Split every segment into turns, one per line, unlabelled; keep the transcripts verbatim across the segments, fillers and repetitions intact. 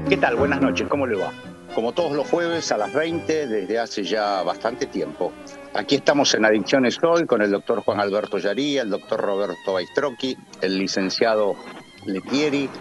¿Qué tal? Buenas noches, ¿cómo le va? Como todos los jueves a las veinte, desde hace ya bastante tiempo. Aquí estamos en Adicciones Hoy con el doctor Juan Alberto Yaría, el doctor Roberto Baistrocchi, el licenciado Letieri,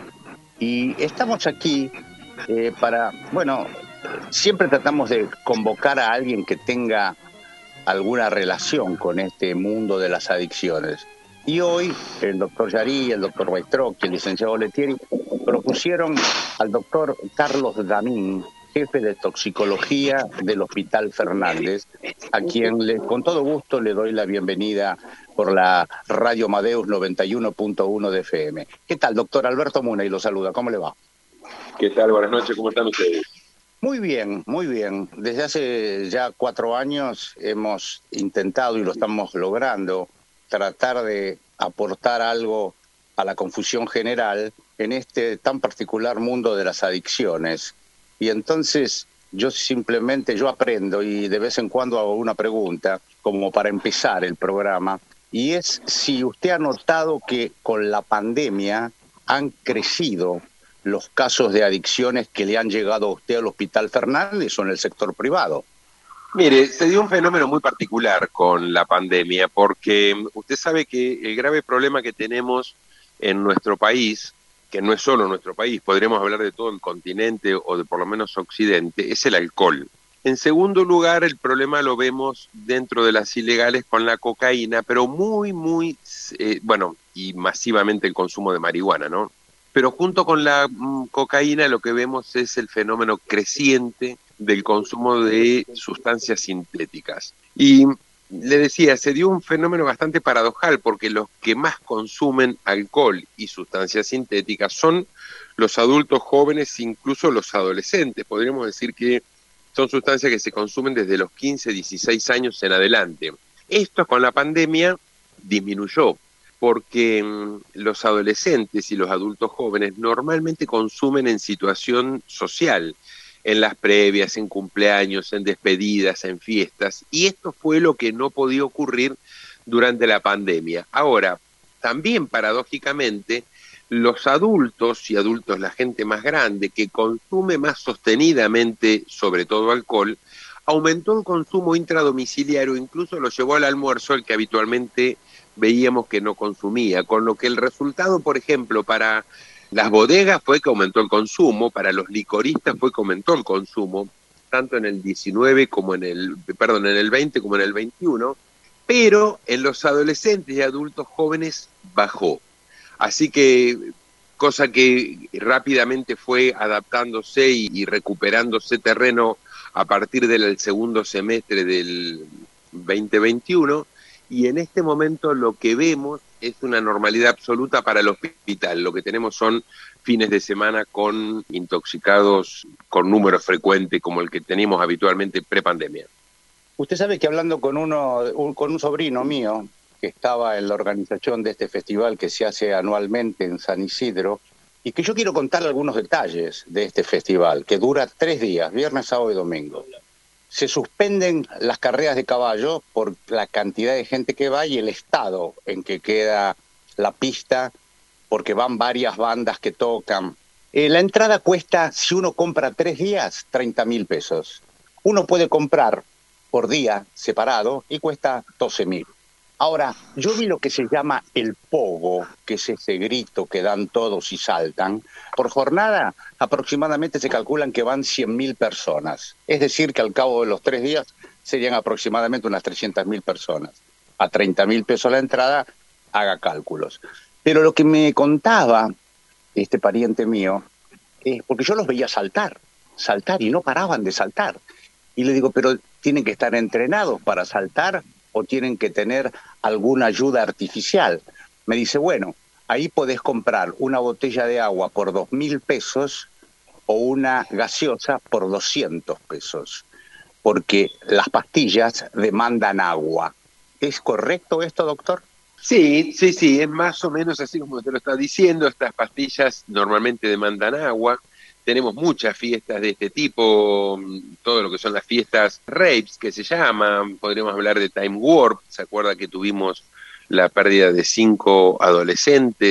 y estamos aquí eh, para, bueno, siempre tratamos de convocar a alguien que tenga alguna relación con este mundo de las adicciones. Y hoy el doctor Yarí, el doctor Baistrocchi, el licenciado Letieri propusieron al doctor Carlos Damín, jefe de toxicología del Hospital Fernández, a quien le, con todo gusto le doy la bienvenida por la Radio Amadeus noventa y uno punto uno de F M. ¿Qué tal, doctor? Alberto Muney lo saluda, ¿cómo le va?
¿Qué tal? Buenas noches, ¿cómo están ustedes?
Muy bien, muy bien. Desde hace ya cuatro años hemos intentado, y lo estamos logrando, tratar de aportar algo a la confusión general en este tan particular mundo de las adicciones. Y entonces yo simplemente, yo aprendo y de vez en cuando hago una pregunta como para empezar el programa, y es si usted ha notado que con la pandemia han crecido los casos de adicciones que le han llegado a usted al Hospital Fernández o en el sector privado.
Mire, se dio un fenómeno muy particular con la pandemia, porque usted sabe que el grave problema que tenemos en nuestro país, que no es solo nuestro país, podríamos hablar de todo el continente o de por lo menos Occidente, es el alcohol. En segundo lugar, el problema lo vemos dentro de las ilegales con la cocaína, pero muy, muy, eh, bueno, y masivamente el consumo de marihuana, ¿no? Pero junto con la mm, cocaína lo que vemos es el fenómeno creciente del consumo de sustancias sintéticas. Y le decía, se dio un fenómeno bastante paradojal porque los que más consumen alcohol y sustancias sintéticas son los adultos jóvenes, incluso los adolescentes. Podríamos decir que son sustancias que se consumen desde los quince, dieciséis años en adelante. Esto con la pandemia disminuyó, porque mmm, los adolescentes y los adultos jóvenes normalmente consumen en situación social, en las previas, en cumpleaños, en despedidas, en fiestas, y esto fue lo que no podía ocurrir durante la pandemia. Ahora, también paradójicamente, los adultos y adultos, la gente más grande, que consume más sostenidamente, sobre todo alcohol, aumentó el consumo intradomiciliario, incluso lo llevó al almuerzo, el que habitualmente veíamos que no consumía, con lo que el resultado, por ejemplo, para las bodegas fue que aumentó el consumo, para los licoristas fue que aumentó el consumo, tanto en el diecinueve como en el, perdón, en el veinte como en el veintiuno, pero en los adolescentes y adultos jóvenes bajó. Así que, cosa que rápidamente fue adaptándose y, y recuperándose terreno a partir del segundo semestre del veinte veintiuno, y en este momento lo que vemos es una normalidad absoluta para el hospital. Lo que tenemos son fines de semana con intoxicados con número frecuente como el que teníamos habitualmente prepandemia.
Usted sabe que hablando con uno, un, con un sobrino mío que estaba en la organización de este festival que se hace anualmente en San Isidro, y que yo quiero contar algunos detalles de este festival, que dura tres días, viernes, sábado y domingo. Se suspenden las carreras de caballo por la cantidad de gente que va y el estado en que queda la pista, porque van varias bandas que tocan. Eh, la entrada cuesta, si uno compra tres días, treinta mil pesos. Uno puede comprar por día separado y cuesta doce mil. Ahora, yo vi lo que se llama el pogo, que es ese grito que dan todos y saltan. Por jornada, aproximadamente se calculan que van cien mil personas. Es decir, que al cabo de los tres días serían aproximadamente unas trescientas mil personas. A treinta mil pesos la entrada, haga cálculos. Pero lo que me contaba este pariente mío, es porque yo los veía saltar, saltar y no paraban de saltar. Y le digo, pero tienen que estar entrenados para saltar o tienen que tener alguna ayuda artificial. Me dice, bueno, ahí podés comprar una botella de agua por dos mil pesos o una gaseosa por doscientos pesos, porque las pastillas demandan agua. ¿Es correcto esto, doctor?
Sí, sí, sí, es más o menos así como te lo está diciendo. Estas pastillas normalmente demandan agua. Tenemos muchas fiestas de este tipo, todo lo que son las fiestas raves que se llaman, podríamos hablar de Time Warp. ¿Se acuerda que tuvimos la pérdida de cinco adolescentes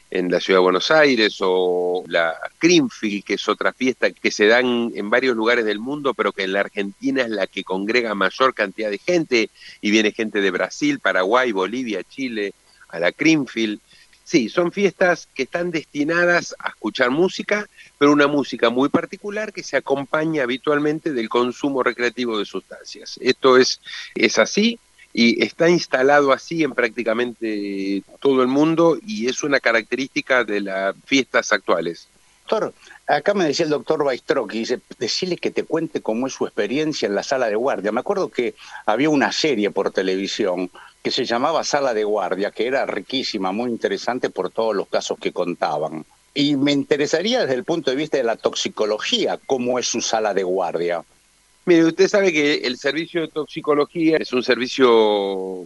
en la ciudad de Buenos Aires, o la Creamfield, que es otra fiesta que se dan en varios lugares del mundo, pero que en la Argentina es la que congrega mayor cantidad de gente, y viene gente de Brasil, Paraguay, Bolivia, Chile, a la Creamfield. Sí, son fiestas que están destinadas a escuchar música, pero una música muy particular que se acompaña habitualmente del consumo recreativo de sustancias. Esto es, es así y está instalado así en prácticamente todo el mundo, y es una característica de las fiestas actuales.
Doctor, acá me decía el doctor Baistrocchi, dice, decirle que te cuente cómo es su experiencia en la sala de guardia. Me acuerdo que había una serie por televisión que se llamaba Sala de Guardia, que era riquísima, muy interesante por todos los casos que contaban. Y me interesaría desde el punto de vista de la toxicología, cómo es su sala de guardia.
Mire, usted sabe que el servicio de toxicología es un servicio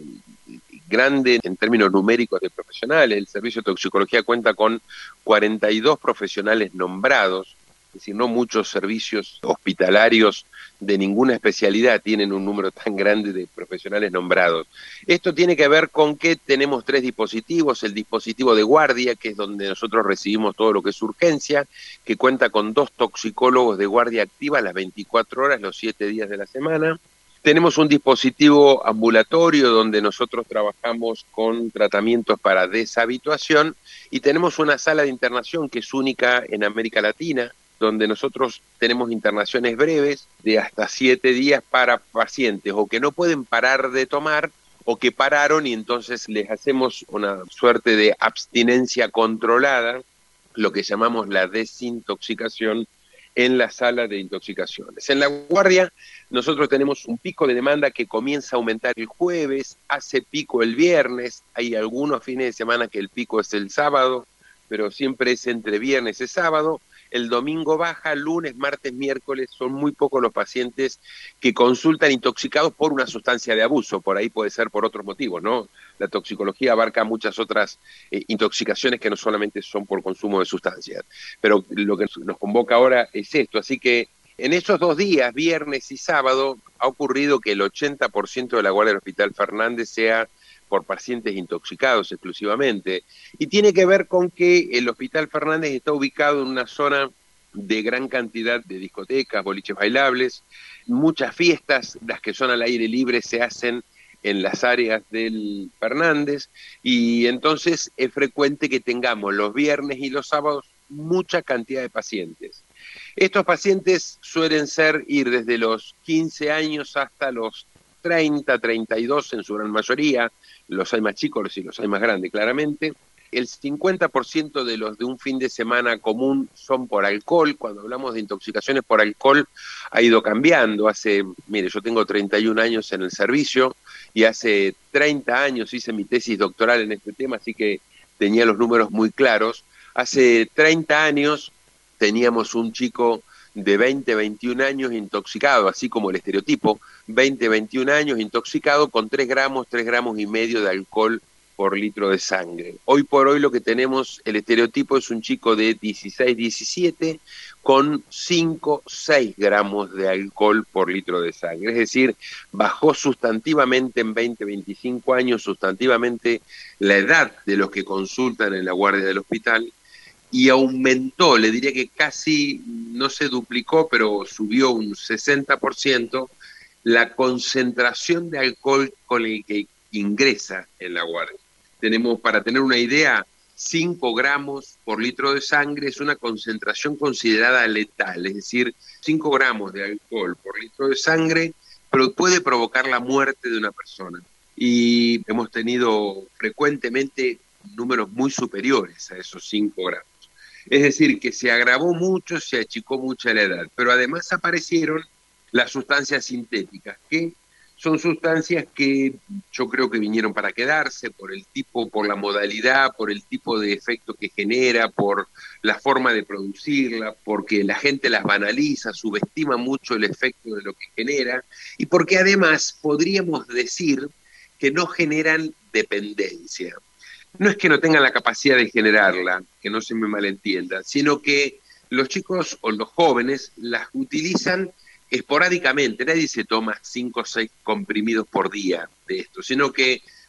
grande en términos numéricos de profesionales. El servicio de toxicología cuenta con cuarenta y dos profesionales nombrados, es decir, no muchos servicios hospitalarios de ninguna especialidad tienen un número tan grande de profesionales nombrados. Esto tiene que ver con que tenemos tres dispositivos: el dispositivo de guardia, que es donde nosotros recibimos todo lo que es urgencia, que cuenta con dos toxicólogos de guardia activa las veinticuatro horas, los siete días de la semana. Tenemos un dispositivo ambulatorio donde nosotros trabajamos con tratamientos para deshabituación, y tenemos una sala de internación que es única en América Latina, donde nosotros tenemos internaciones breves de hasta siete días para pacientes o que no pueden parar de tomar o que pararon, y entonces les hacemos una suerte de abstinencia controlada, lo que llamamos la desintoxicación, en la sala de intoxicaciones. En la guardia nosotros tenemos un pico de demanda que comienza a aumentar el jueves, hace pico el viernes, hay algunos fines de semana que el pico es el sábado, pero siempre es entre viernes y sábado. El domingo baja, lunes, martes, miércoles son muy pocos los pacientes que consultan intoxicados por una sustancia de abuso. Por ahí puede ser por otros motivos, ¿no? La toxicología abarca muchas otras eh, intoxicaciones que no solamente son por consumo de sustancias. Pero lo que nos convoca ahora es esto. Así que en esos dos días, viernes y sábado, ha ocurrido que el ochenta por ciento de la guardia del Hospital Fernández sea por pacientes intoxicados exclusivamente, y tiene que ver con que el Hospital Fernández está ubicado en una zona de gran cantidad de discotecas, boliches bailables, muchas fiestas, las que son al aire libre, se hacen en las áreas del Fernández, y entonces es frecuente que tengamos los viernes y los sábados mucha cantidad de pacientes. Estos pacientes suelen ser ir desde los quince años hasta los treinta, treinta y dos en su gran mayoría. Los hay más chicos y los hay más grandes, claramente. El cincuenta por ciento de los de un fin de semana común son por alcohol. Cuando hablamos de intoxicaciones por alcohol, ha ido cambiando. Hace, mire, yo tengo treinta y un años en el servicio, y hace treinta años hice mi tesis doctoral en este tema, así que tenía los números muy claros. Hace treinta años teníamos un chico de veinte, veintiún años intoxicado, así como el estereotipo, veinte, veintiún años intoxicado con tres gramos, tres gramos y medio de alcohol por litro de sangre. Hoy por hoy lo que tenemos, el estereotipo es un chico de dieciséis, diecisiete con cinco, seis gramos de alcohol por litro de sangre. Es decir, bajó sustantivamente en veinte, veinticinco años, sustantivamente la edad de los que consultan en la guardia del hospital, y aumentó, le diría que casi, no se duplicó, pero subió un sesenta por ciento la concentración de alcohol con el que ingresa en la guardia. Tenemos, para tener una idea, cinco gramos por litro de sangre es una concentración considerada letal, es decir, cinco gramos de alcohol por litro de sangre pero puede provocar la muerte de una persona. Y hemos tenido frecuentemente números muy superiores a esos cinco gramos. Es decir, que se agravó mucho, se achicó mucho la edad, pero además aparecieron las sustancias sintéticas, que son sustancias que yo creo que vinieron para quedarse por el tipo, por la modalidad, por el tipo de efecto que genera, por la forma de producirla, porque la gente las banaliza, subestima mucho el efecto de lo que genera, y porque además podríamos decir que no generan dependencia. No es que no tengan la capacidad de generarla, que no se me malentienda, sino que los chicos o los jóvenes las utilizan esporádicamente. Nadie se toma cinco o seis comprimidos por día de esto, sino que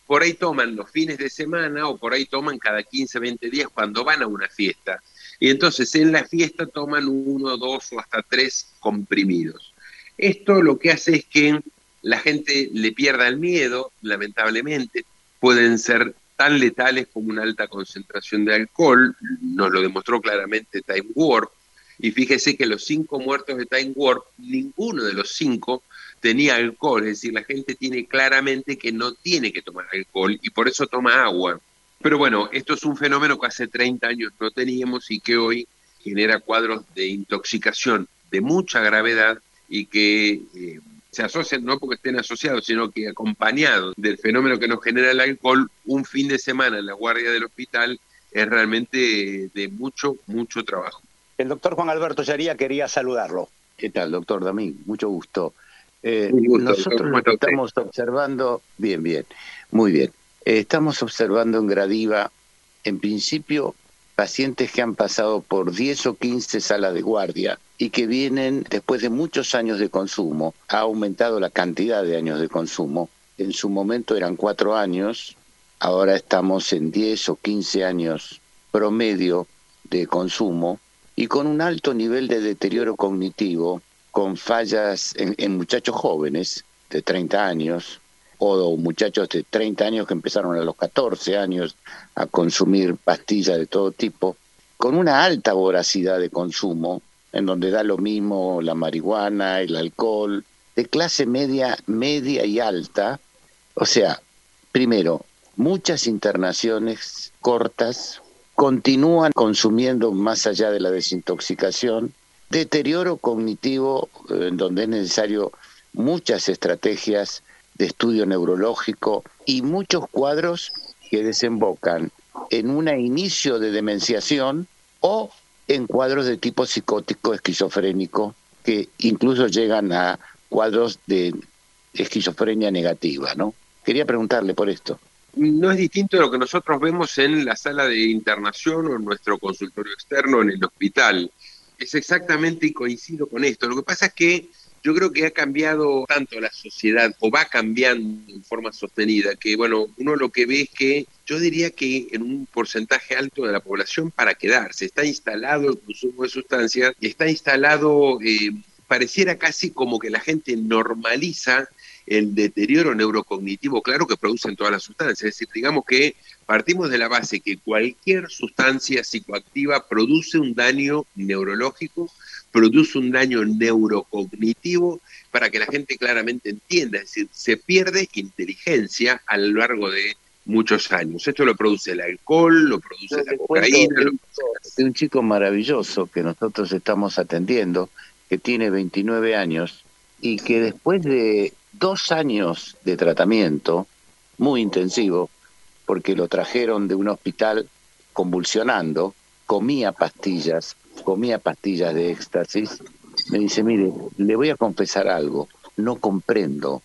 por ahí toman los fines de semana o por ahí toman cada quince, veinte días cuando van a una fiesta. Y entonces en la fiesta toman uno, dos o hasta tres comprimidos. Esto lo que hace es que la gente le pierda el miedo, lamentablemente. Pueden ser tan letales como una alta concentración de alcohol, nos lo demostró claramente Time Warp. Y fíjese que los cinco muertos de Time Warp, ninguno de los cinco tenía alcohol, es decir, la gente tiene claramente que no tiene que tomar alcohol y por eso toma agua. Pero bueno, esto es un fenómeno que hace treinta años no teníamos y que hoy genera cuadros de intoxicación de mucha gravedad y que eh, se asocian, no porque estén asociados, sino que acompañados del fenómeno que nos genera el alcohol, un fin de semana en la guardia del hospital es realmente de mucho, mucho trabajo.
El doctor Juan Alberto Yaría quería saludarlo. ¿Qué tal, doctor Damín? Mucho gusto. Eh,
gusto
nosotros lo que estamos observando, bien, bien, muy bien. Eh, estamos observando en Gradiva, en principio, pacientes que han pasado por diez o quince salas de guardia y que vienen después de muchos años de consumo. Ha aumentado la cantidad de años de consumo. En su momento eran cuatro años, ahora estamos en diez o quince años promedio de consumo y con un alto nivel de deterioro cognitivo, con fallas en, en muchachos jóvenes de treinta años o muchachos de treinta años que empezaron a los catorce años a consumir pastillas de todo tipo, con una alta voracidad de consumo, en donde da lo mismo la marihuana, el alcohol, de clase media, media y alta. O sea, primero, muchas internaciones cortas, continúan consumiendo más allá de la desintoxicación, deterioro cognitivo, en donde es necesario muchas estrategias de estudio neurológico y muchos cuadros que desembocan en un inicio de demenciación o en cuadros de tipo psicótico esquizofrénico que incluso llegan a cuadros de esquizofrenia negativa, ¿no? Quería preguntarle por esto.
No es distinto de lo que nosotros vemos en la sala de internación o en nuestro consultorio externo en el hospital. Es exactamente y coincido con esto. Lo que pasa es que yo creo que ha cambiado tanto la sociedad, o va cambiando en forma sostenida, que bueno, uno lo que ve es que yo diría que en un porcentaje alto de la población para quedarse, está instalado el consumo de sustancias y está instalado, eh, pareciera casi como que la gente normaliza el deterioro neurocognitivo, claro, que producen todas las sustancias. Es decir, digamos que partimos de la base que cualquier sustancia psicoactiva produce un daño neurológico, produce un daño neurocognitivo, para que la gente claramente entienda. Es decir, se pierde inteligencia a lo largo de muchos años. Esto lo produce el alcohol, lo produce
Yo
la cocaína.
De,
lo...
de un chico maravilloso que nosotros estamos atendiendo, que tiene veintinueve años, y que después de dos años de tratamiento muy intensivo, porque lo trajeron de un hospital convulsionando, comía pastillas, comía pastillas de éxtasis, me dice, mire, le voy a confesar algo, no comprendo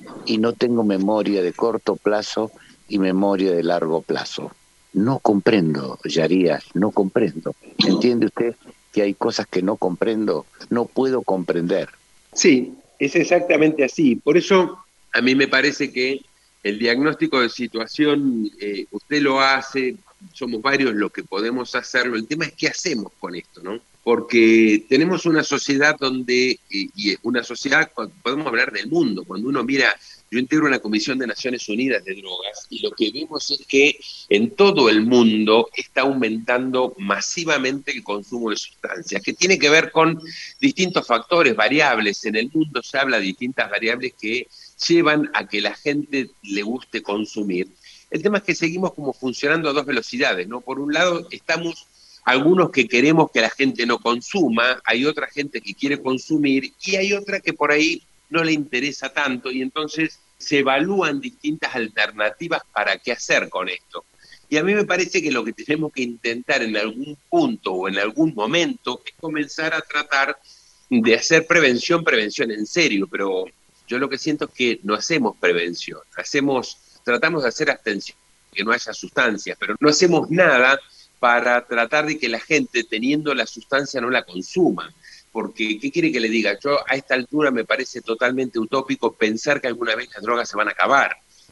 y no tengo memoria de corto plazo y memoria de largo plazo. No comprendo, Yaría, no comprendo. ¿Entiende usted que hay cosas que no comprendo? No puedo comprender.
Sí, es exactamente así. Por eso a mí me parece que el diagnóstico de situación, eh, usted lo hace, somos varios los que podemos hacerlo. El tema es qué hacemos con esto, ¿no? Porque tenemos una sociedad donde, eh, y una sociedad, podemos hablar del mundo, cuando uno mira, yo integro una comisión de Naciones Unidas de drogas y lo que vemos es que en todo el mundo está aumentando masivamente el consumo de sustancias, que tiene que ver con distintos factores, variables. En el mundo se habla de distintas variables que llevan a que la gente le guste consumir. El tema es que seguimos como funcionando a dos velocidades, ¿no? Por un lado estamos algunos que queremos que la gente no consuma, hay otra gente que quiere consumir y hay otra que por ahí no le interesa tanto y entonces se evalúan distintas alternativas para qué hacer con esto. Y a mí me parece que lo que tenemos que intentar en algún punto o en algún momento es comenzar a tratar de hacer prevención, prevención en serio, pero yo lo que siento es que no hacemos prevención, hacemos, tratamos de hacer abstención, que no haya sustancias, pero no hacemos nada para tratar de que la gente, teniendo la sustancia, no la consuma. Porque, ¿qué quiere que le diga? Yo a esta altura me parece totalmente utópico pensar que alguna vez las drogas se van a acabar.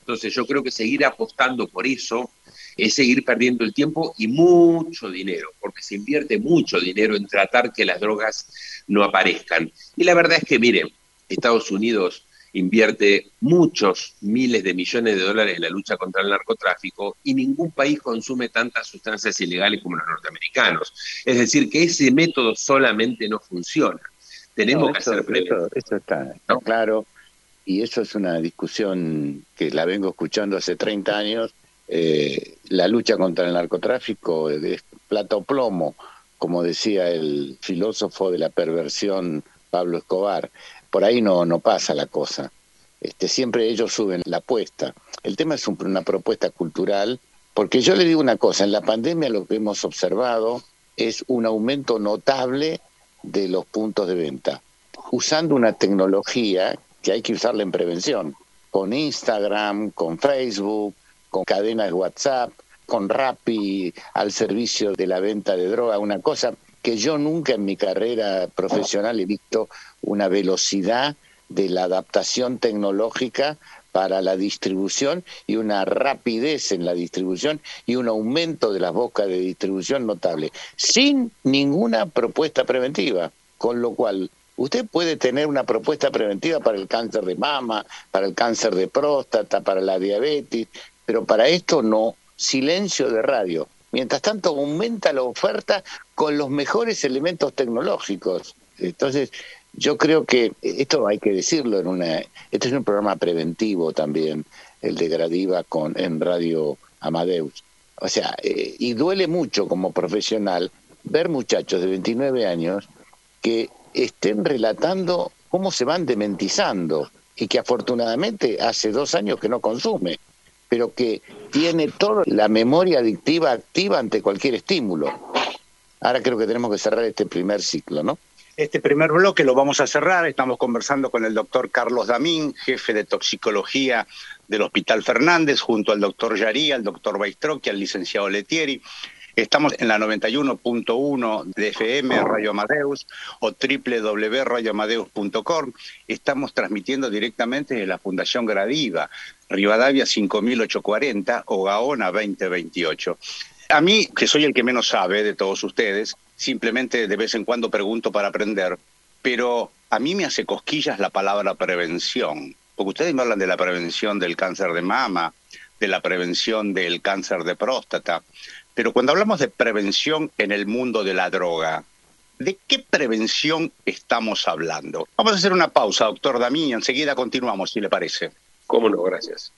Entonces yo creo que seguir apostando por eso es seguir perdiendo el tiempo y mucho dinero, porque se invierte mucho dinero en tratar que las drogas no aparezcan. Y la verdad es que, miren, Estados Unidos invierte muchos miles de millones de dólares en la lucha contra el narcotráfico y ningún país consume tantas sustancias ilegales como los norteamericanos. Es decir, que ese método solamente no funciona. Tenemos
no,
que
eso,
hacer prevención.
Eso, eso está, está ¿no? claro, y eso es una discusión que la vengo escuchando hace treinta años. Eh, la lucha contra el narcotráfico es plata o plomo, como decía el filósofo de la perversión Pablo Escobar. Por ahí no, no pasa la cosa. Este, siempre ellos suben la apuesta. El tema es un, una propuesta cultural, porque yo le digo una cosa, en la pandemia lo que hemos observado es un aumento notable de los puntos de venta, usando una tecnología que hay que usarla en prevención, con Instagram, con Facebook, con cadenas de WhatsApp, con Rappi al servicio de la venta de droga, una cosa que yo nunca en mi carrera profesional he visto, una velocidad de la adaptación tecnológica para la distribución y una rapidez en la distribución y un aumento de las bocas de distribución notable, sin ninguna propuesta preventiva, con lo cual usted puede tener una propuesta preventiva para el cáncer de mama, para el cáncer de próstata, para la diabetes, pero para esto no, silencio de radio. Mientras tanto aumenta la oferta con los mejores elementos tecnológicos. Entonces, yo creo que esto hay que decirlo en una, este es un programa preventivo también, el de Gradiva con en Radio Amadeus. O sea, eh, y duele mucho como profesional ver muchachos de veintinueve años que estén relatando cómo se van dementizando y que afortunadamente hace dos años que no consume, pero que tiene toda la memoria adictiva activa ante cualquier estímulo. Ahora creo que tenemos que cerrar este primer ciclo, ¿no?
Este primer bloque lo vamos a cerrar. Estamos conversando con el doctor Carlos Damín, jefe de toxicología del Hospital Fernández, junto al doctor Yarí, al doctor Baistrocchi, al licenciado Letieri. Estamos en la noventa y uno punto uno de F M Radio Amadeus o doble u doble u doble u punto radio amadeus punto com. Estamos transmitiendo directamente de la Fundación Gradiva, Rivadavia cinco mil ochocientos cuarenta o Gaona veinte veintiocho. A mí, que soy el que menos sabe de todos ustedes, simplemente de vez en cuando pregunto para aprender, pero a mí me hace cosquillas la palabra prevención, porque ustedes me hablan de la prevención del cáncer de mama, de la prevención del cáncer de próstata, pero cuando hablamos de prevención en el mundo de la droga, ¿de qué prevención estamos hablando? Vamos a hacer una pausa, doctor Damín, y enseguida continuamos, si le parece.
Cómo no, gracias.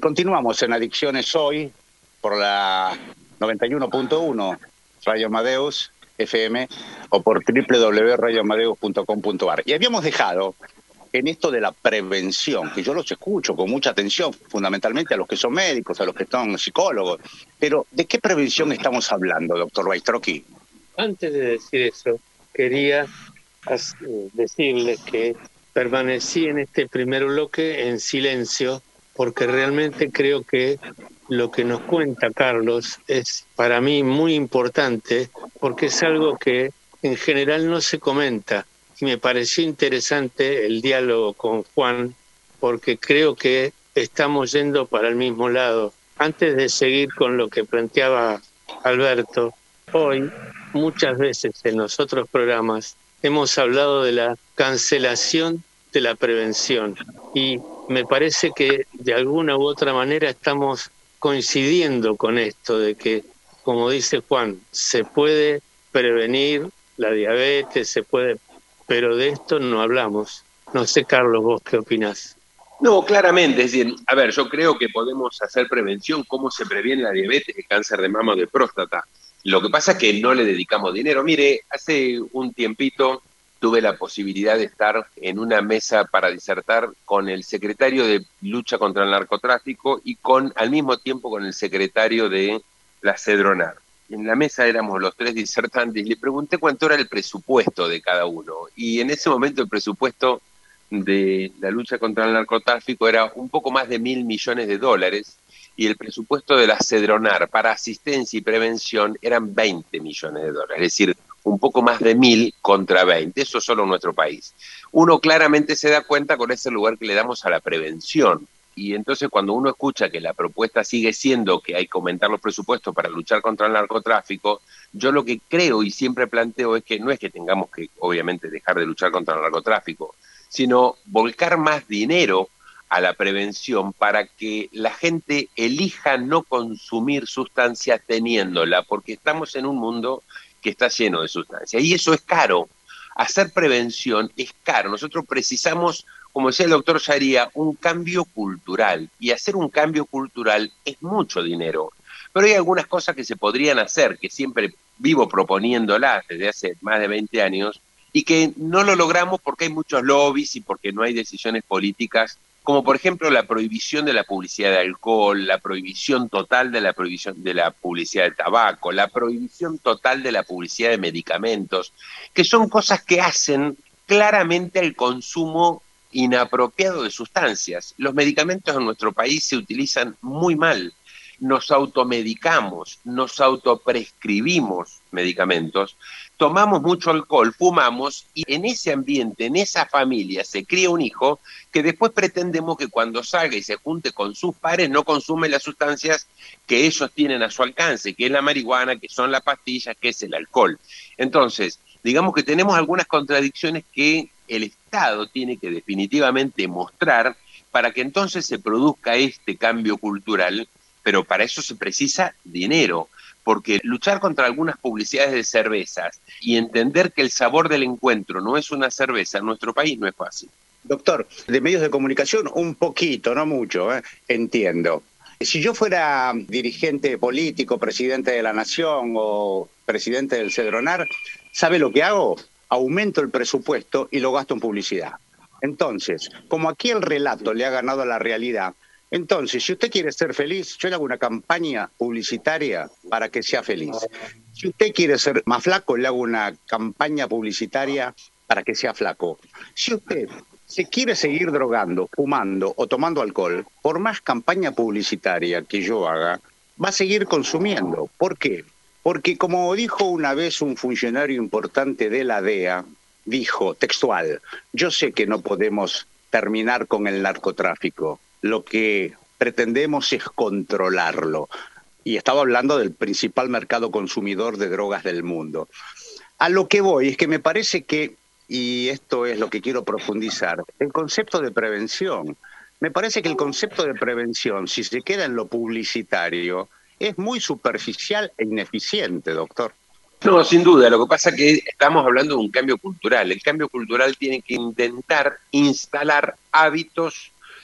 continuamos en Adicciones Hoy por la noventa y uno punto uno Radio Amadeus F M o por doble u doble u doble u punto radio amadeus punto com punto a r. Y habíamos dejado en esto de la prevención, que yo los escucho con mucha atención, fundamentalmente a los que son médicos, a los que son psicólogos. Pero, ¿de qué prevención estamos hablando, doctor Baistrocchi?
Antes de decir eso, quería decirles que permanecí en este primer bloque en silencio, porque realmente creo que lo que nos cuenta Carlos es para mí muy importante, porque es algo que en general no se comenta. Y me pareció interesante el diálogo con Juan, porque creo que estamos yendo para el mismo lado. Antes de seguir con lo que planteaba Alberto, hoy muchas veces en los otros programas hemos hablado de la cancelación de la prevención, y me parece que de alguna u otra manera estamos coincidiendo con esto de que, como dice Juan, se puede prevenir la diabetes, se puede, pero de esto no hablamos. No sé, Carlos, ¿vos qué opinás?
No, claramente, es decir, a ver, yo creo que podemos hacer prevención, cómo se previene la diabetes, el cáncer de mama o de próstata. Lo que pasa es que no le dedicamos dinero. Mire, hace un tiempito tuve la posibilidad de estar en una mesa para disertar con el secretario de Lucha contra el Narcotráfico y con al mismo tiempo con el secretario de la Cedronar. En la mesa éramos los tres disertantes y le pregunté cuánto era el presupuesto de cada uno. Y en ese momento el presupuesto de la lucha contra el narcotráfico era un poco más de mil millones de dólares y el presupuesto de la Cedronar para asistencia y prevención eran veinte millones de dólares, es decir, un poco más de mil contra veinte, eso solo en nuestro país. Uno claramente se da cuenta con ese lugar que le damos a la prevención. Y entonces cuando uno escucha que la propuesta sigue siendo que hay que aumentar los presupuestos para luchar contra el narcotráfico, yo lo que creo y siempre planteo es que no es que tengamos que, obviamente, dejar de luchar contra el narcotráfico, sino volcar más dinero a la prevención para que la gente elija no consumir sustancias teniéndola, porque estamos en un mundo que está lleno de sustancias. Y eso es caro. Hacer prevención es caro. Nosotros precisamos, como decía el doctor Sharia, un cambio cultural. Y hacer un cambio cultural es mucho dinero. Pero hay algunas cosas que se podrían hacer, que siempre vivo proponiéndolas desde hace más de veinte años, y que no lo logramos porque hay muchos lobbies y porque no hay decisiones políticas, como por ejemplo la prohibición de la publicidad de alcohol, la prohibición total de la prohibición de la publicidad de tabaco, la prohibición total de la publicidad de medicamentos, que son cosas que hacen claramente el consumo inapropiado de sustancias. Los medicamentos en nuestro país se utilizan muy mal. Nos automedicamos, nos autoprescribimos medicamentos, tomamos mucho alcohol, fumamos, y en ese ambiente, en esa familia, se cría un hijo que después pretendemos que cuando salga y se junte con sus pares no consume las sustancias que ellos tienen a su alcance, que es la marihuana, que son las pastillas, que es el alcohol. Entonces, digamos que tenemos algunas contradicciones que el Estado tiene que definitivamente mostrar para que entonces se produzca este cambio cultural, pero para eso se precisa dinero, porque luchar contra algunas publicidades de cervezas y entender que el sabor del encuentro no es una cerveza en nuestro país no es fácil.
Doctor, de medios de comunicación un poquito, no mucho, ¿eh? Entiendo. Si yo fuera dirigente político, presidente de la Nación o presidente del Cedronar, ¿sabe lo que hago? Aumento el presupuesto y lo gasto en publicidad. Entonces, como aquí el relato le ha ganado a la realidad, entonces, si usted quiere ser feliz, yo le hago una campaña publicitaria para que sea feliz. Si usted quiere ser más flaco, le hago una campaña publicitaria para que sea flaco. Si usted se quiere seguir drogando, fumando o tomando alcohol, por más campaña publicitaria que yo haga, va a seguir consumiendo. ¿Por qué? Porque como dijo una vez un funcionario importante de la D E A, dijo textual, yo sé que no podemos terminar con el narcotráfico, lo que pretendemos es controlarlo. Y estaba hablando del principal mercado consumidor de drogas del mundo. A lo que voy es que me parece que, y esto es lo que quiero profundizar, el concepto de prevención. Me parece que el concepto de prevención, si se queda en lo publicitario, es muy superficial e ineficiente, doctor.
No, sin duda. Lo que pasa es que estamos hablando de un cambio cultural. El cambio cultural tiene que intentar instalar hábitos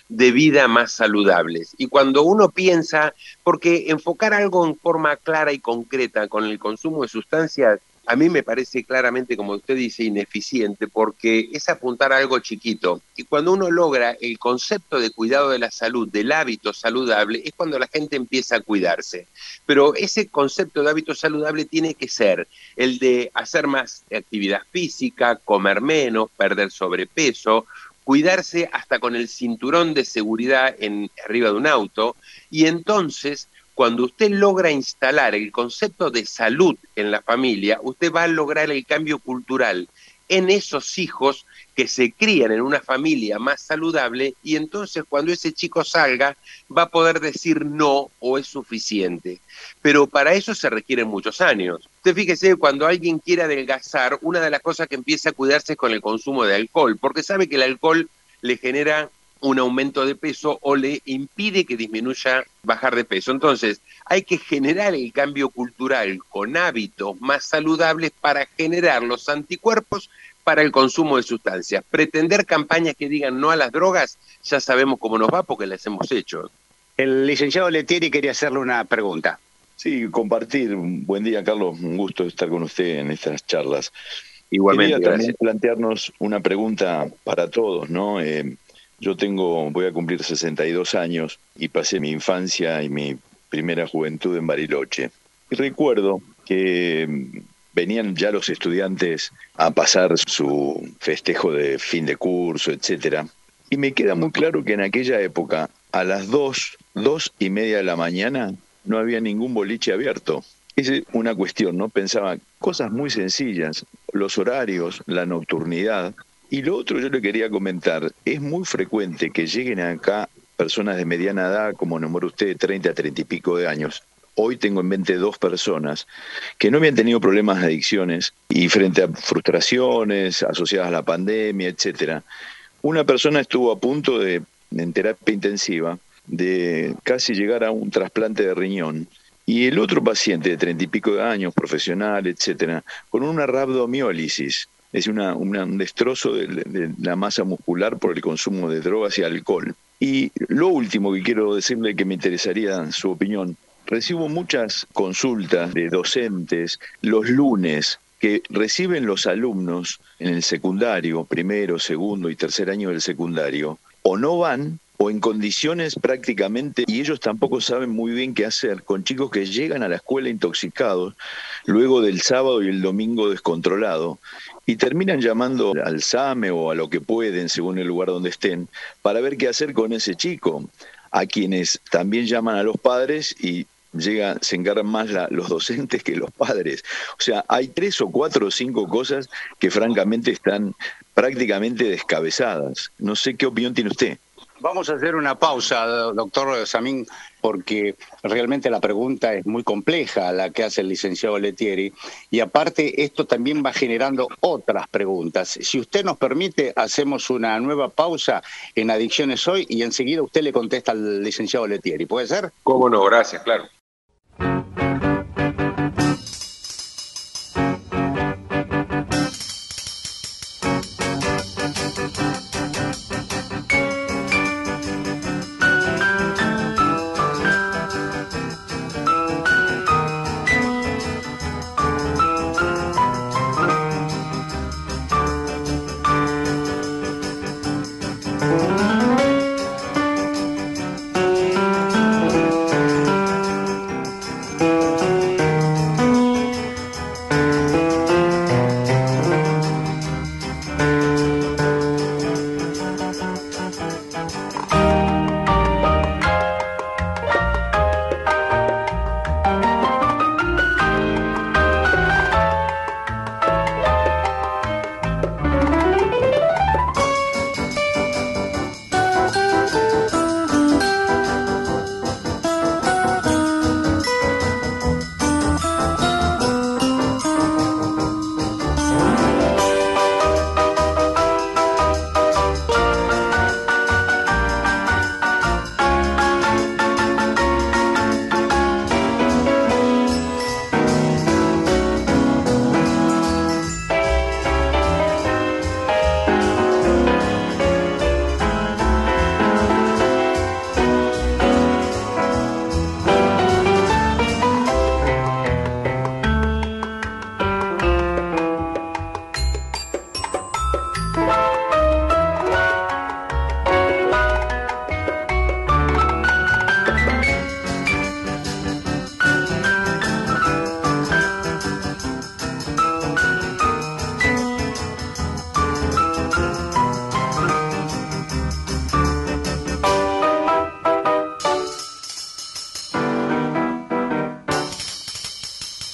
de vida más saludables. Y cuando uno piensa, porque enfocar algo en forma clara y concreta con el consumo de sustancias, a mí me parece claramente, como usted dice, ineficiente, porque es apuntar a algo chiquito. Y cuando uno logra el concepto de cuidado de la salud, del hábito saludable, es cuando la gente empieza a cuidarse. Pero ese concepto de hábito saludable tiene que ser el de hacer más actividad física, comer menos, perder sobrepeso, cuidarse hasta con el cinturón de seguridad en, arriba de un auto, y entonces, cuando usted logra instalar el concepto de salud en la familia, usted va a lograr el cambio cultural en esos hijos que se crían en una familia más saludable, y entonces cuando ese chico salga va a poder decir no o es suficiente. Pero para eso se requieren muchos años. Usted fíjese, cuando alguien quiere adelgazar, una de las cosas que empieza a cuidarse es con el consumo de alcohol, porque sabe que el alcohol le genera un aumento de peso o le impide que disminuya bajar de peso. Entonces, hay que generar el cambio cultural con hábitos más saludables para generar los anticuerpos para el consumo de sustancias. Pretender campañas que digan no a las drogas, ya sabemos cómo nos va porque las hemos hecho.
El licenciado Lettieri quería hacerle una pregunta.
Sí, compartir. Buen día, Carlos. Un gusto estar con usted en estas charlas.
Igualmente,
Quería
gracias.
también plantearnos una pregunta para todos, ¿no? Eh, yo tengo, voy a cumplir sesenta y dos años y pasé mi infancia y mi primera juventud en Bariloche. Y recuerdo que venían ya los estudiantes a pasar su festejo de fin de curso, etcétera. Y me queda muy claro que en aquella época, a las dos, dos y media de la mañana, no había ningún boliche abierto. Esa es una cuestión, ¿no? Pensaba cosas muy sencillas, los horarios, la nocturnidad. Y lo otro yo le quería comentar, es muy frecuente que lleguen acá personas de mediana edad, como nombró usted, treinta, treinta y pico de años. Hoy tengo en mente dos personas que no habían tenido problemas de adicciones y frente a frustraciones asociadas a la pandemia, etcétera. Una persona estuvo a punto de, en terapia intensiva, de casi llegar a un trasplante de riñón. Y el otro paciente de treinta y pico de años, profesional, etcétera, con una rhabdomiólisis. Es una, una, un destrozo de, de la masa muscular por el consumo de drogas y alcohol. Y lo último que quiero decirle, que me interesaría su opinión, recibo muchas consultas de docentes los lunes que reciben los alumnos en el secundario, primero, segundo y tercer año del secundario, o no van, o en condiciones prácticamente, y ellos tampoco saben muy bien qué hacer, con chicos que llegan a la escuela intoxicados, luego del sábado y el domingo descontrolado, y terminan llamando al SAME o a lo que pueden, según el lugar donde estén, para ver qué hacer con ese chico, a quienes también llaman a los padres y llega, se encargan más la, los docentes que los padres. O sea, hay tres o cuatro o cinco cosas que francamente están prácticamente descabezadas. No sé qué opinión tiene usted.
Vamos a hacer una pausa, doctor Samín, porque realmente la pregunta es muy compleja, la que hace el licenciado Lettieri, y aparte esto también va generando otras preguntas. Si usted nos permite, hacemos una nueva pausa en Adicciones Hoy y enseguida usted le contesta al licenciado Lettieri. ¿Puede ser?
Cómo no, gracias, claro.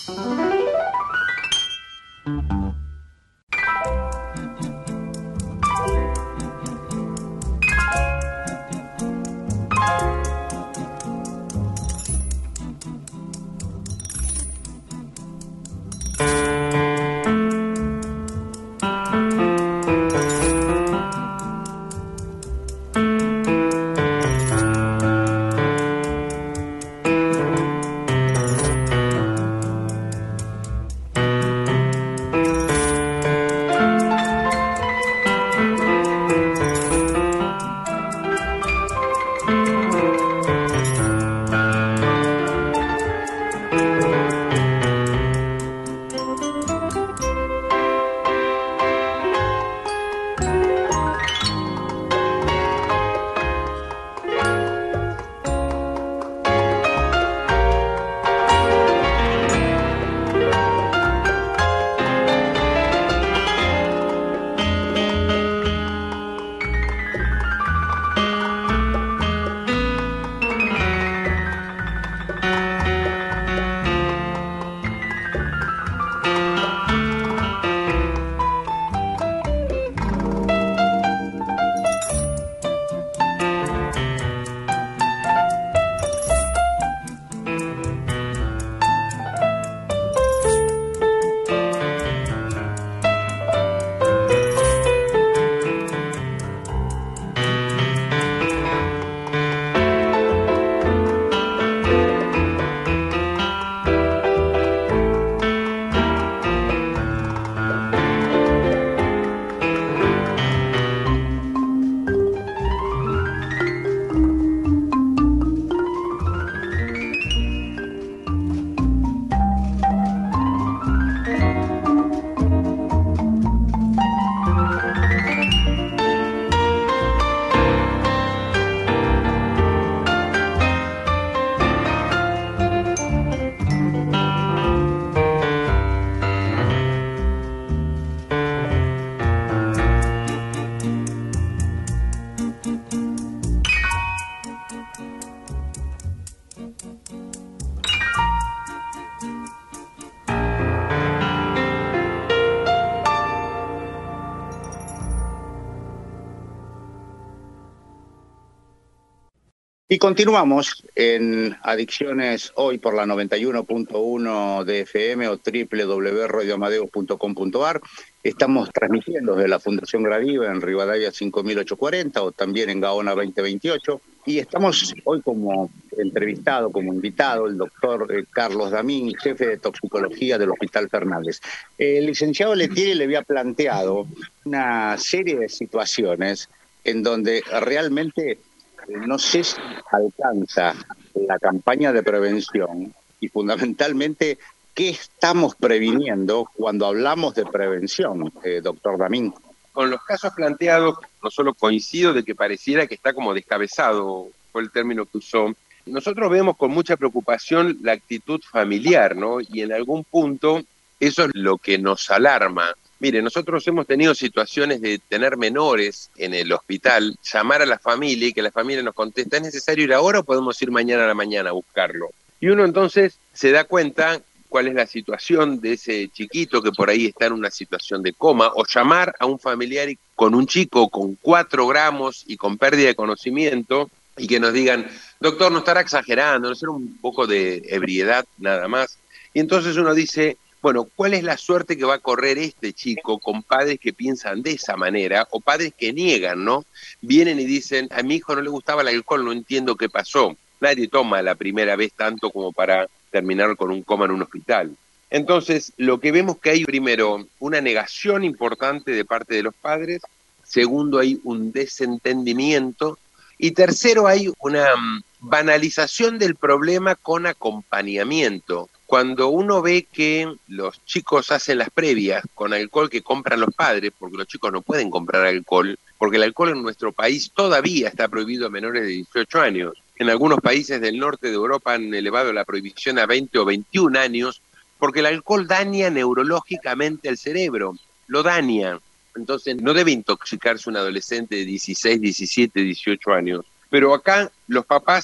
Y continuamos en Adicciones hoy por la noventa y uno punto uno de F M o doble u doble u doble u punto radio amadeus punto com punto a r. Estamos transmitiendo desde la Fundación Gradiva en Rivadavia cinco mil ochocientos cuarenta o también en Gaona veinte veintiocho. Y estamos hoy como entrevistado, como invitado, el doctor eh, Carlos Damín, jefe de toxicología del Hospital Fernández. El licenciado Lettieri le había planteado una serie de situaciones en donde realmente no sé si alcanza la campaña de prevención y fundamentalmente qué estamos previniendo cuando hablamos de prevención, eh, doctor Damín.
Con los casos planteados, no solo coincido de que pareciera que está como descabezado, fue el término que usó. Nosotros vemos con mucha preocupación la actitud familiar, ¿no? Y en algún punto eso es lo que nos alarma. Mire, nosotros hemos tenido situaciones de tener menores en el hospital, llamar a la familia y que la familia nos contesta, ¿es necesario ir ahora o podemos ir mañana a la mañana a buscarlo? Y uno entonces se da cuenta cuál es la situación de ese chiquito que por ahí está en una situación de coma, o llamar a un familiar con un chico con cuatro gramos y con pérdida de conocimiento y que nos digan, doctor, no estará exagerando, no será un poco de ebriedad nada más. Y entonces uno dice, bueno, ¿cuál es la suerte que va a correr este chico con padres que piensan de esa manera o padres que niegan, ¿no? Vienen y dicen, a mi hijo no le gustaba el alcohol, no entiendo qué pasó. Nadie toma la primera vez tanto como para terminar con un coma en un hospital. Entonces, lo que vemos que hay, primero, una negación importante de parte de los padres, segundo, hay un desentendimiento, y tercero, hay una banalización del problema con acompañamiento. Cuando uno ve que los chicos hacen las previas con alcohol que compran los padres, porque los chicos no pueden comprar alcohol, porque el alcohol en nuestro país todavía está prohibido a menores de dieciocho años. En algunos países del norte de Europa han elevado la prohibición a veinte o veintiún años, porque el alcohol daña neurológicamente el cerebro, lo daña. Entonces no debe intoxicarse un adolescente de dieciséis, diecisiete, dieciocho años. Pero acá los papás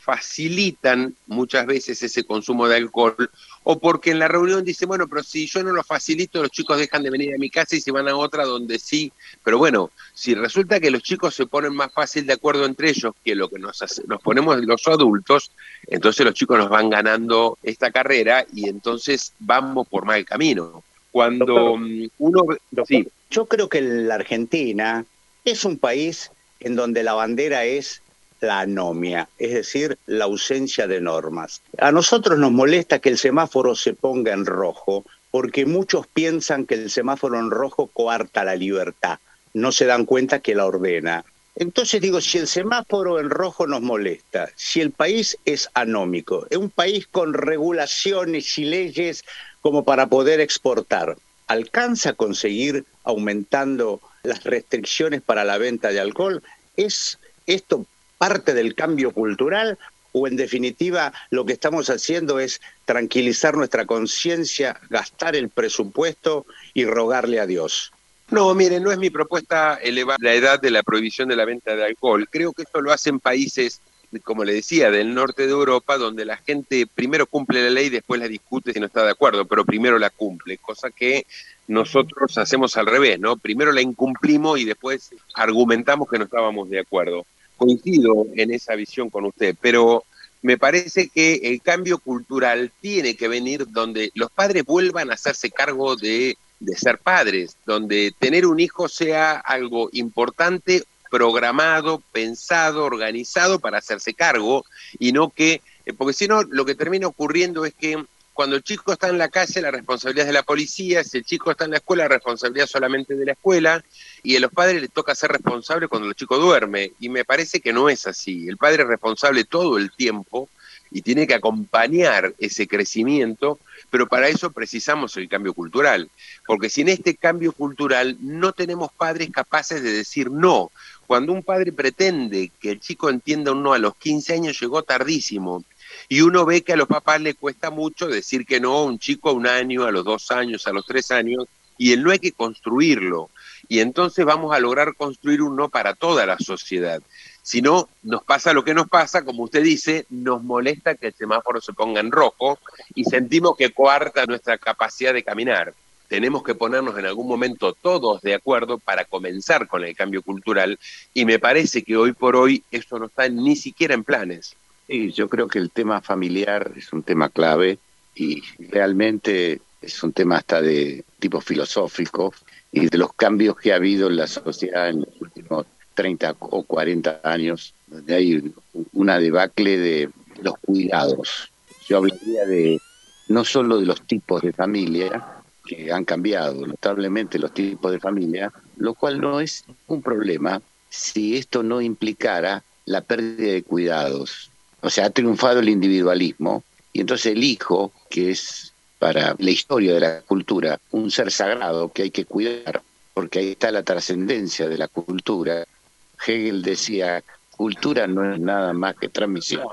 facilitan muchas veces ese consumo de alcohol, o porque en la reunión dicen, bueno, pero si yo no lo facilito, los chicos dejan de venir a mi casa y se van a otra donde sí. Pero bueno, si resulta que los chicos se ponen más fácil de acuerdo entre ellos que lo que nos, hace, nos ponemos los adultos, entonces los chicos nos van ganando esta carrera y entonces vamos por mal camino. Cuando
Doctor,
uno...
doctor,
sí.
Yo creo que la Argentina es un país en donde la bandera es la anomia, es decir, la ausencia de normas. A nosotros nos molesta que el semáforo se ponga en rojo, porque muchos piensan que el semáforo en rojo coarta la libertad, no se dan cuenta que la ordena. Entonces digo, si el semáforo en rojo nos molesta, si el país es anómico, es un país con regulaciones y leyes como para poder exportar, ¿alcanza a conseguir aumentando las restricciones para la venta de alcohol? ¿Es esto parte del cambio cultural o en definitiva lo que estamos haciendo es tranquilizar nuestra conciencia, gastar el presupuesto y rogarle a Dios?
No, miren, no es mi propuesta elevar la edad de la prohibición de la venta de alcohol. Creo que esto lo hacen países, como le decía, del norte de Europa, donde la gente primero cumple la ley y después la discute si no está de acuerdo, pero primero la cumple, cosa que nosotros hacemos al revés, ¿no? Primero la incumplimos y después argumentamos que no estábamos de acuerdo. Coincido en esa visión con usted, pero me parece que el cambio cultural tiene que venir donde los padres vuelvan a hacerse cargo de de ser padres, donde tener un hijo sea algo importante, programado, pensado, organizado para hacerse cargo, y no que, porque si no, lo que termina ocurriendo es que cuando el chico está en la calle, la responsabilidad es de la policía, si el chico está en la escuela, la responsabilidad solamente de la escuela, y a los padres les toca ser responsables cuando el chico duerme, y me parece que no es así. El padre es responsable todo el tiempo, y tiene que acompañar ese crecimiento, pero para eso precisamos el cambio cultural, porque sin este cambio cultural no tenemos padres capaces de decir no. Cuando un padre pretende que el chico entienda un no a los quince años, llegó tardísimo, y uno ve que a los papás le cuesta mucho decir que no a un chico a un año, a los dos años, a los tres años, y el no hay que construirlo, y entonces vamos a lograr construir un no para toda la sociedad. Si no, nos pasa lo que nos pasa, como usted dice, nos molesta que el semáforo se ponga en rojo y sentimos que coarta nuestra capacidad de caminar. Tenemos que ponernos en algún momento todos de acuerdo para comenzar con el cambio cultural y me parece que hoy por hoy eso no está ni siquiera en planes.
Sí, yo creo que el tema familiar es un tema clave y realmente es un tema hasta de tipo filosófico y de los cambios que ha habido en la sociedad en los últimos treinta o cuarenta años, donde hay una debacle de los cuidados. Yo hablaría de no solo de los tipos de familia, que han cambiado notablemente los tipos de familia, lo cual no es un problema si esto no implicara la pérdida de cuidados. O sea, ha triunfado el individualismo y entonces el hijo, que es para la historia de la cultura un ser sagrado que hay que cuidar, porque ahí está la trascendencia de la cultura. Hegel decía, cultura no es nada más que transmisión,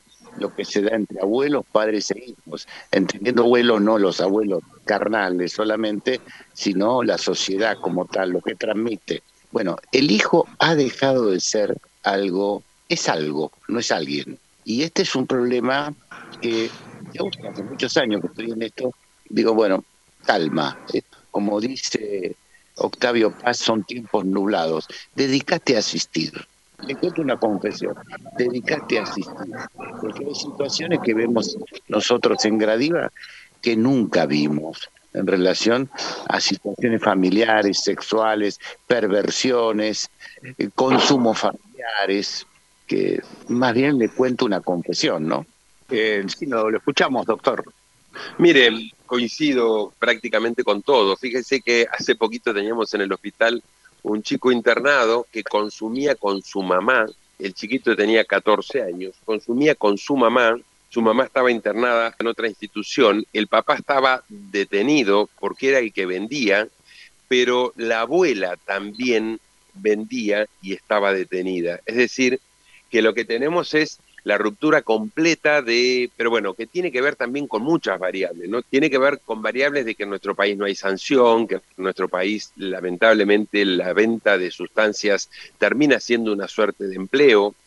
lo que se da entre abuelos, padres e hijos, entendiendo abuelos no los abuelos carnales solamente, sino la sociedad como tal, lo que transmite. Bueno, el hijo ha dejado de ser algo, es algo, no es alguien. Y este es un problema que yo hace muchos años que estoy en esto, digo, bueno, calma, como dice Octavio Paz, son tiempos nublados, dedícate a asistir. Le cuento una confesión, dedícate a asistir, porque hay situaciones que vemos nosotros en Gradiva que nunca vimos en relación a situaciones familiares, sexuales, perversiones, eh, consumos familiares, que más bien le cuento una confesión, ¿no? Eh, sí, lo, lo escuchamos, doctor.
Mire, coincido prácticamente con todo. Fíjense que hace poquito teníamos en el hospital un chico internado que consumía con su mamá, el chiquito tenía catorce años, consumía con su mamá, su mamá estaba internada en otra institución, el papá estaba detenido porque era el que vendía, pero la abuela también vendía y estaba detenida. Es decir, que lo que tenemos es la ruptura completa de, pero bueno, que tiene que ver también con muchas variables, ¿no? Tiene que ver con variables de que en nuestro país no hay sanción, que en nuestro país lamentablemente la venta de sustancias termina siendo una suerte de empleo,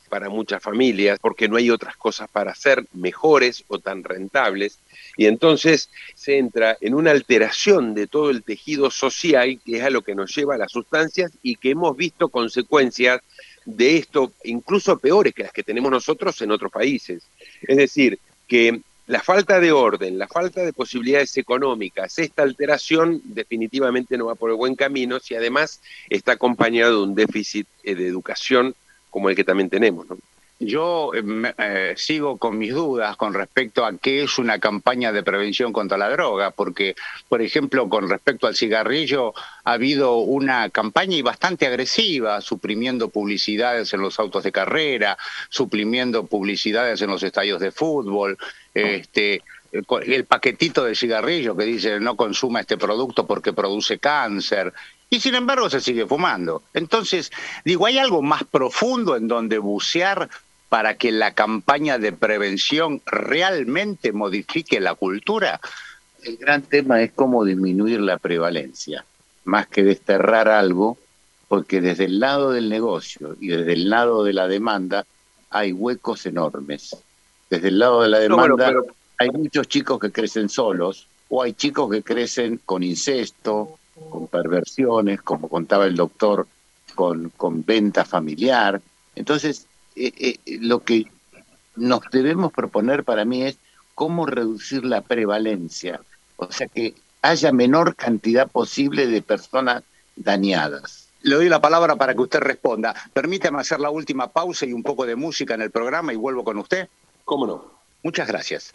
para muchas familias, porque no hay otras cosas para hacer mejores o tan rentables, y entonces se entra en una alteración de todo el tejido social, que es a lo que nos lleva a las sustancias, y que hemos visto consecuencias de esto, incluso peores que las que tenemos nosotros en otros países. Es decir, que la falta de orden, la falta de posibilidades económicas, esta alteración definitivamente no va por el buen camino si además está acompañado de un déficit de educación como el que también tenemos, ¿no?
Yo eh, eh, sigo con mis dudas con respecto a qué es una campaña de prevención contra la droga, porque, por ejemplo, con respecto al cigarrillo, ha habido una campaña y bastante agresiva, suprimiendo publicidades en los autos de carrera, suprimiendo publicidades en los estadios de fútbol, este, el paquetito de cigarrillo que dice no consuma este producto porque produce cáncer. Y sin embargo se sigue fumando. Entonces, digo, ¿hay algo más profundo en donde bucear para que la campaña de prevención realmente modifique la cultura?
El gran tema es cómo disminuir la prevalencia, más que desterrar algo, porque desde el lado del negocio y desde el lado de la demanda hay huecos enormes. Desde el lado de la demanda no, bueno, pero... hay muchos chicos que crecen solos, o hay chicos que crecen con incesto, con perversiones, como contaba el doctor, con, con venta familiar. Entonces, eh, eh, lo que nos debemos proponer para mí es cómo reducir la prevalencia, o sea, que haya menor cantidad posible de personas dañadas.
Le doy la palabra para que usted responda. Permítame hacer la última pausa y un poco de música en el programa y vuelvo con usted.
¿Cómo no?
Muchas gracias.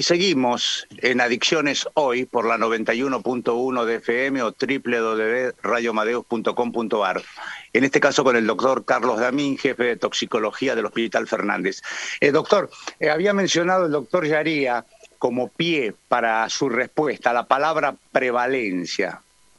Y seguimos en Adicciones Hoy por la noventa y uno punto uno de F M o doble u doble u doble u punto radio amadeus punto com punto a r. En este caso con el doctor Carlos Damín, jefe de toxicología del Hospital Fernández. Eh, doctor, eh, había mencionado el doctor Yaría como pie para su respuesta la palabra prevalencia.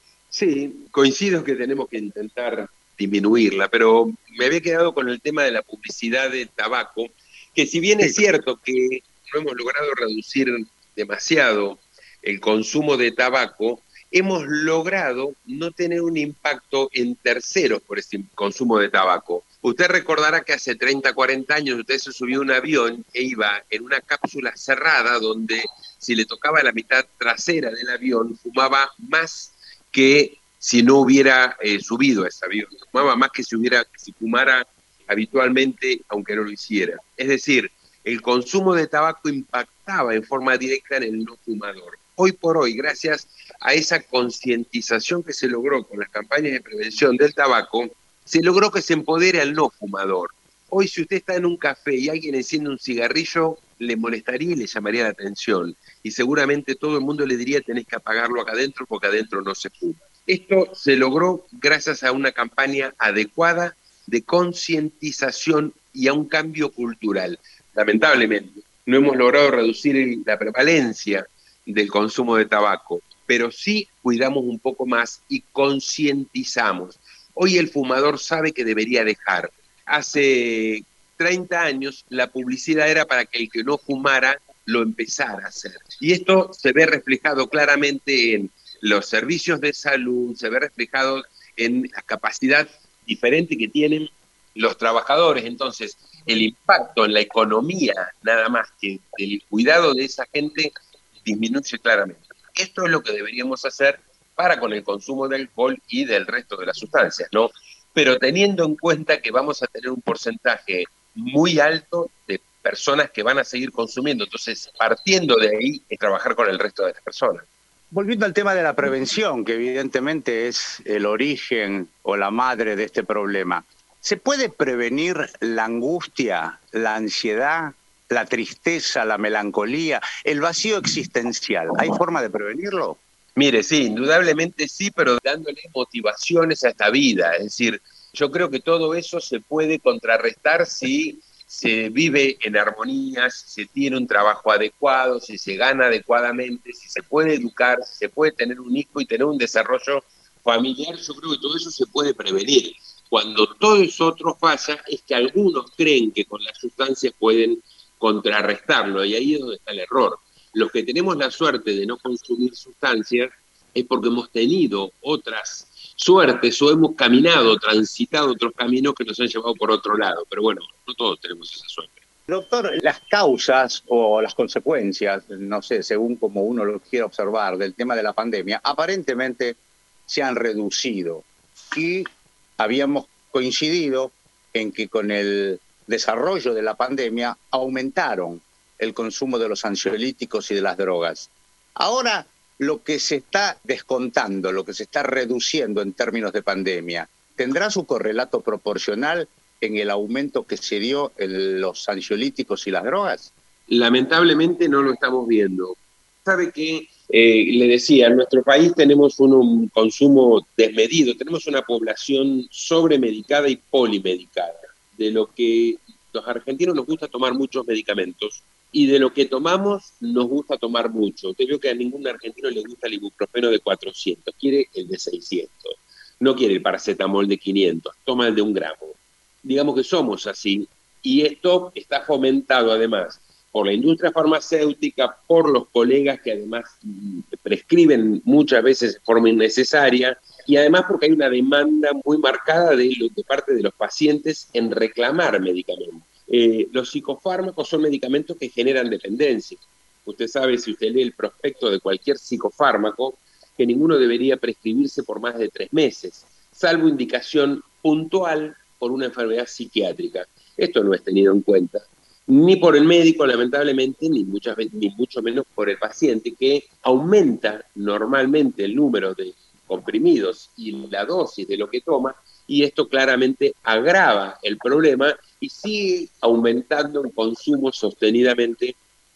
Sí, coincido que tenemos que intentar disminuirla, pero me había quedado con el tema de la publicidad de tabaco, que si bien es cierto que no hemos logrado reducir demasiado el consumo de tabaco, hemos logrado no tener un impacto en terceros por este consumo de tabaco. Usted recordará que hace treinta, cuarenta años usted se subió a un avión e iba en una cápsula cerrada donde si le tocaba la mitad trasera del avión, fumaba más que si no hubiera eh, subido a ese avión. Fumaba más que si, hubiera, si fumara habitualmente, aunque no lo hiciera. Es decir, el consumo de tabaco impactaba en forma directa en el no fumador. Hoy por hoy, gracias a esa concientización que se logró con las campañas de prevención del tabaco, se logró que se empodere al no fumador. Hoy si usted está en un café y alguien enciende un cigarrillo, le molestaría y le llamaría la atención. Y seguramente todo el mundo le diría tenés que apagarlo acá adentro porque adentro no se fuma. Esto se logró gracias a una campaña adecuada de concientización y a un cambio cultural. Lamentablemente, no hemos logrado reducir el, la prevalencia del consumo de tabaco, pero sí cuidamos un poco más y concientizamos. Hoy el fumador sabe que debería dejar. Hace treinta años la publicidad era para que el que no fumara lo empezara a hacer. Y esto se ve reflejado claramente en los servicios de salud, se ve reflejado en la capacidad diferente que tienen los trabajadores. Entonces, el impacto en la economía, nada más que el cuidado de esa gente, disminuye claramente. Esto es lo que deberíamos hacer para con el consumo de alcohol y del resto de las sustancias, ¿no? Pero teniendo en cuenta que vamos a tener un porcentaje muy alto de personas que van a seguir consumiendo. Entonces, partiendo de ahí, es trabajar con el resto de las personas.
Volviendo al tema de la prevención, que evidentemente es el origen o la madre de este problema, ¿se puede prevenir la angustia, la ansiedad, la tristeza, la melancolía, el vacío existencial? ¿Hay forma de prevenirlo?
Mire, sí, indudablemente sí, pero dándole motivaciones a esta vida. Es decir, yo creo que todo eso se puede contrarrestar si se vive en armonía, si se tiene un trabajo adecuado, si se gana adecuadamente, si se puede educar, si se puede tener un hijo y tener un desarrollo familiar. Yo creo que todo eso se puede prevenir. Cuando todo eso otro falla es que algunos creen que con las sustancias pueden contrarrestarlo, y ahí es donde está el error. Los que tenemos la suerte de no consumir sustancias es porque hemos tenido otras suertes o hemos caminado, transitado otros caminos que nos han llevado por otro lado. Pero bueno, no todos tenemos esa suerte.
Doctor, las causas o las consecuencias, no sé, según como uno lo quiera observar, del tema de la pandemia, aparentemente se han reducido. Y habíamos coincidido en que con el desarrollo de la pandemia aumentaron el consumo de los ansiolíticos y de las drogas. Ahora, lo que se está descontando, lo que se está reduciendo en términos de pandemia, ¿tendrá su correlato proporcional en el aumento que se dio en los ansiolíticos y las drogas?
Lamentablemente no lo estamos viendo. ¿Sabe qué? Eh, le decía, en nuestro país tenemos un, un consumo desmedido, tenemos una población sobremedicada y polimedicada, de lo que los argentinos nos gusta tomar muchos medicamentos, y de lo que tomamos nos gusta tomar mucho. Usted vio que a ningún argentino le gusta el ibuprofeno de cuatrocientos, quiere el de seiscientos, no quiere el paracetamol de quinientos, toma el de un gramo. Digamos que somos así, y esto está fomentado además por la industria farmacéutica, por los colegas que además prescriben muchas veces de forma innecesaria, y además porque hay una demanda muy marcada de, de parte de los pacientes en reclamar medicamentos. Eh, los psicofármacos son medicamentos que generan dependencia. Usted sabe, si usted lee el prospecto de cualquier psicofármaco, que ninguno debería prescribirse por más de tres meses, salvo indicación puntual por una enfermedad psiquiátrica. Esto no es tenido en cuenta, ni por el médico, lamentablemente, ni, muchas veces, ni mucho menos por el paciente, que aumenta normalmente el número de comprimidos y la dosis de lo que toma, y esto claramente agrava el problema y sigue aumentando el consumo sostenidamente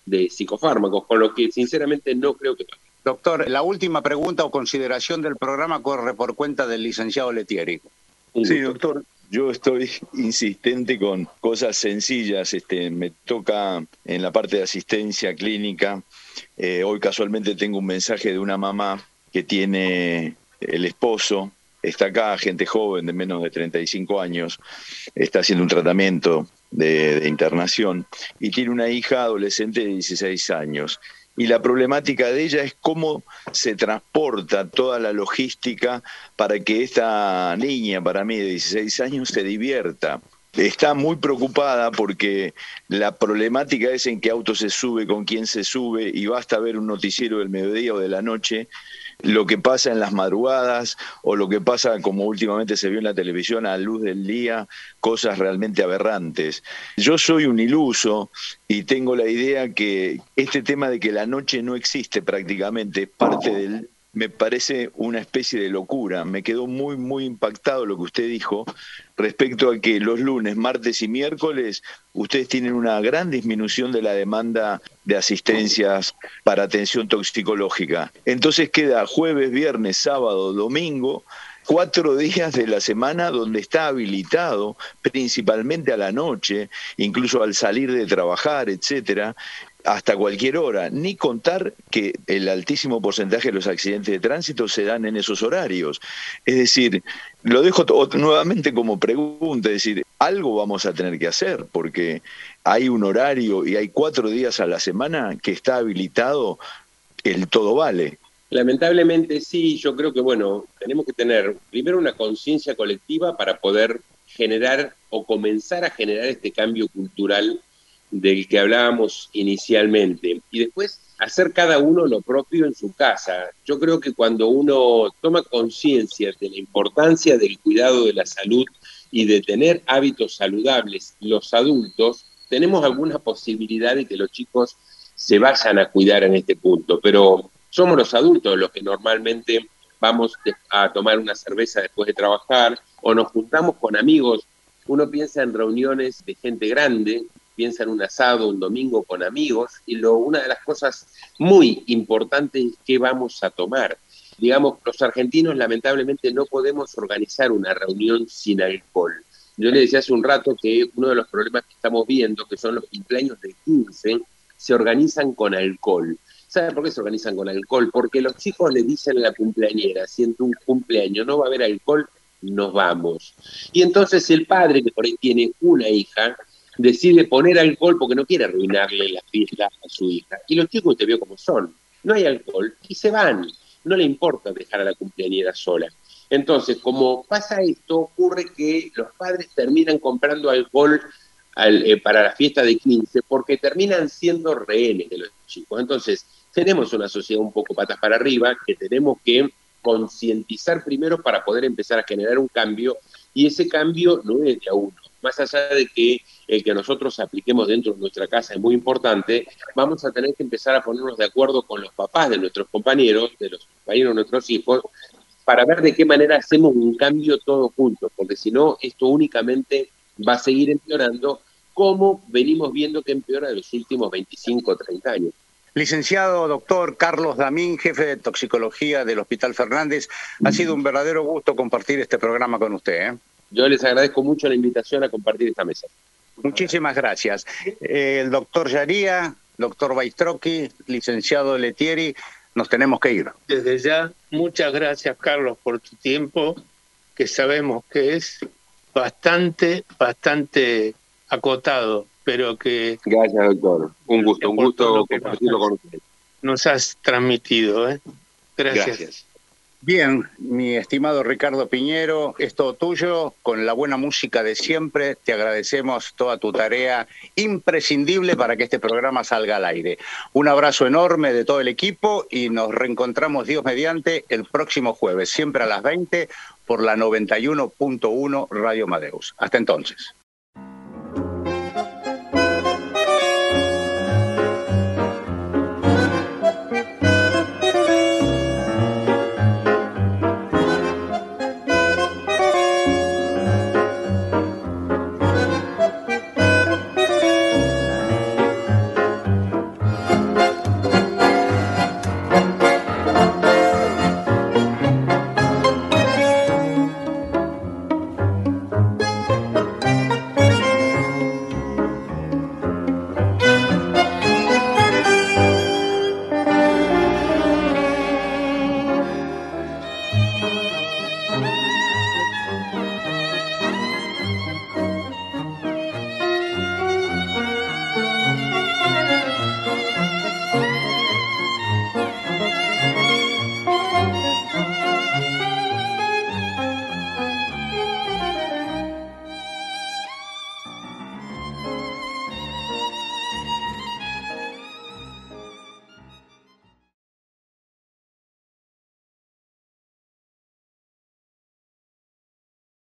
de psicofármacos, con lo que sinceramente no creo que pase.
Doctor, la última pregunta o consideración del programa corre por cuenta del licenciado Lettieri.
Sí, doctor, yo estoy insistente con cosas sencillas. Este, me toca en la parte de asistencia clínica. Eh, hoy casualmente tengo un mensaje de una mamá que tiene el esposo, está acá, gente joven de menos de treinta y cinco años, está haciendo un tratamiento de, de internación y tiene una hija adolescente de dieciséis años. Y la problemática de ella es cómo se transporta toda la logística para que esta niña, para mí de dieciséis años, se divierta. Está muy preocupada porque la problemática es en qué auto se sube, con quién se sube, y basta ver un noticiero del mediodía o de la noche, lo que pasa en las madrugadas o lo que pasa, como últimamente se vio en la televisión, a la luz del día, cosas realmente aberrantes. Yo soy un iluso y tengo la idea que este tema de que la noche no existe prácticamente es parte del... Me parece una especie de locura. Me quedó muy, muy impactado lo que usted dijo respecto a que los lunes, martes y miércoles ustedes tienen una gran disminución de la demanda de asistencias para atención toxicológica. Entonces queda jueves, viernes, sábado, domingo, cuatro días de la semana donde está habilitado, principalmente a la noche, incluso al salir de trabajar, etcétera, hasta cualquier hora, ni contar que el altísimo porcentaje de los accidentes de tránsito se dan en esos horarios. Es decir, lo dejo nuevamente como pregunta, es decir, algo vamos a tener que hacer, porque hay un horario y hay cuatro días a la semana que está habilitado el todo vale.
Lamentablemente sí, yo creo que, bueno, tenemos que tener primero una conciencia colectiva para poder generar o comenzar a generar este cambio cultural del que hablábamos inicialmente, y después hacer cada uno lo propio en su casa. Yo creo que cuando uno toma conciencia de la importancia del cuidado de la salud y de tener hábitos saludables los adultos, tenemos alguna posibilidad de que los chicos se vayan a cuidar en este punto, pero somos los adultos los que normalmente vamos a tomar una cerveza después de trabajar o nos juntamos con amigos. Uno piensa en reuniones de gente grande, piensa en un asado un domingo con amigos, y lo, una de las cosas muy importantes es qué vamos a tomar. Digamos, los argentinos lamentablemente no podemos organizar una reunión sin alcohol. Yo le decía hace un rato que uno de los problemas que estamos viendo, que son los cumpleaños de quince, se organizan con alcohol. ¿Sabe por qué se organizan con alcohol? Porque los chicos le dicen a la cumpleañera, si en tu cumpleaños no va a haber alcohol, nos vamos. Y entonces el padre, que por ahí tiene una hija, decide poner alcohol porque no quiere arruinarle la fiesta a su hija. Y los chicos, usted vio cómo son, no hay alcohol y se van. No le importa dejar a la cumpleañera sola. Entonces, como pasa esto, ocurre que los padres terminan comprando alcohol al, eh, para la fiesta de quince porque terminan siendo rehenes de los chicos. Entonces, tenemos una sociedad un poco patas para arriba que tenemos que concientizar primero para poder empezar a generar un cambio, y ese cambio no es de a uno. Más allá de que el que nosotros apliquemos dentro de nuestra casa es muy importante, vamos a tener que empezar a ponernos de acuerdo con los papás de nuestros compañeros, de los compañeros de nuestros hijos, para ver de qué manera hacemos un cambio todos juntos, porque si no, esto únicamente va a seguir empeorando, como venimos viendo que empeora en los últimos veinticinco o treinta años.
Licenciado doctor Carlos Damín, jefe de toxicología del Hospital Fernández, ha sido un verdadero gusto compartir este programa con usted, ¿eh?
Yo les agradezco mucho la invitación a compartir esta mesa.
Muchísimas gracias. Eh, el doctor Yaría, doctor Baistrocchi, licenciado Lettieri, nos tenemos que ir.
Desde ya, muchas gracias, Carlos, por tu tiempo, que sabemos que es bastante, bastante acotado, pero que...
Gracias, doctor. Un gusto, un gusto compartirlo con usted.
Nos has transmitido, ¿eh? Gracias.
Gracias.
Bien, mi estimado Ricardo Piñero, es todo tuyo, con la buena música de siempre. Te agradecemos toda tu tarea imprescindible para que este programa salga al aire. Un abrazo enorme de todo el equipo y nos reencontramos, Dios mediante, el próximo jueves, siempre a las veinte, por la noventa y uno punto uno Radio Amadeus. Hasta entonces.